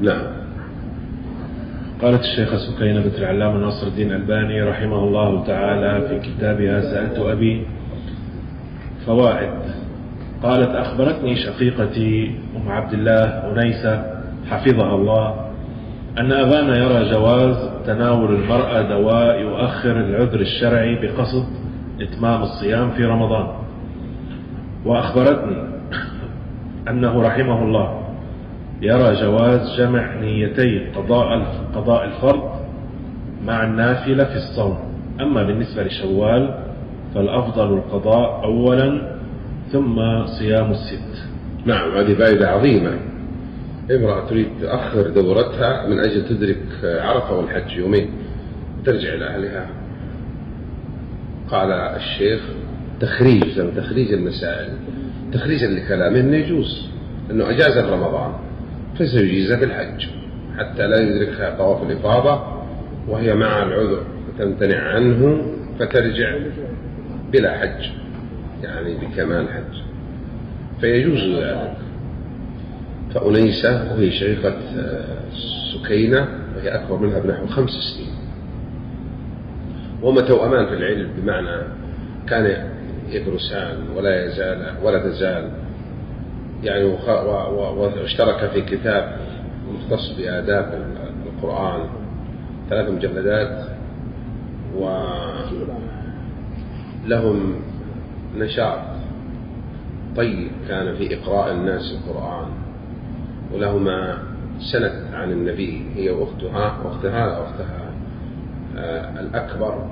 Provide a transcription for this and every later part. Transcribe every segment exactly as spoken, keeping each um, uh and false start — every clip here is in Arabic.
نعم. قالت الشيخة سكينة بنت العلامة ناصر الدين الألباني رحمه الله تعالى في كتابها سألت أبي فوائد. قالت: أخبرتني شقيقتي أم عبد الله أنيسة حفظها الله أن أبانا يرى جواز تناول المرأة دواء يؤخر العذر الشرعي بقصد إتمام الصيام في رمضان، وأخبرتني أنه رحمه الله يرى جواز جمع نيتي قضاء قضاء الفرض مع النافلة في الصوم. أما بالنسبة لشوال فالأفضل القضاء أولا ثم صيام الست. نعم، هذه فائدة عظيمة. امرأة تريد تأخر دورتها من أجل تدرك عرفة والحج يومين ترجع إلى أهلها. قال الشيخ تخريج تخريج المسائل تخريجا لكلامه أنه يجوز، أنه أجاز في رمضان فسيجيز في الحج حتى لا يدركها طواف الإفاضة وهي مع العذر فتمتنع عنه فترجع بلا حج، يعني بكمال حج، فيجوز ذلك. فأنيسة وهي شقيقة سكينة وهي أكبر منها بنحو خمس سنين، وهما توأمان في العلم، بمعنى كان يدرسان ولا يزال ولا تزال يعني، واشترك في كتاب مختص بآداب القرآن ثلاث مجلدات، ولهم نشاط طيب كان في إقراء الناس القرآن، ولهما سند عن النبي هي وأختها وأختها أختها آه الأكبر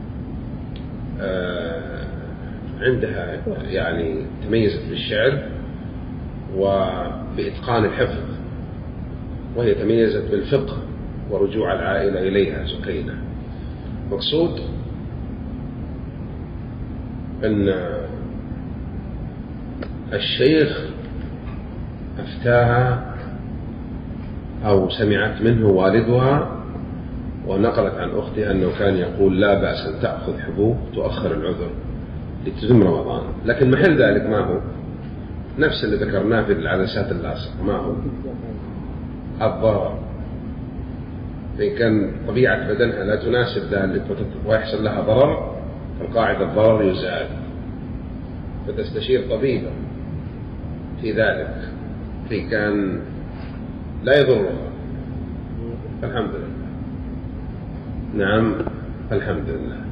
آه عندها يعني تميزت بالشعر وبإتقان الحفظ، وهي تميزت بالفقه ورجوع العائلة إليها سكينة. مقصود أن الشيخ أفتاها أو سمعت منه والدها ونقلت عن أختها أنه كان يقول لا بأس أن تأخذ حبوب تؤخر العذر لتتم رمضان، لكن محل ذلك ما هو؟ نفس اللي ذكرناه في العدسات اللاصقة، ما هو؟ الضرر. إن كان طبيعة بدنها لا تناسب ذلك ويحصل لها ضرر فالقاعدة الضرر يزال، فتستشير طبيبا في ذلك في كان لا يضرها. الحمد لله. نعم الحمد لله.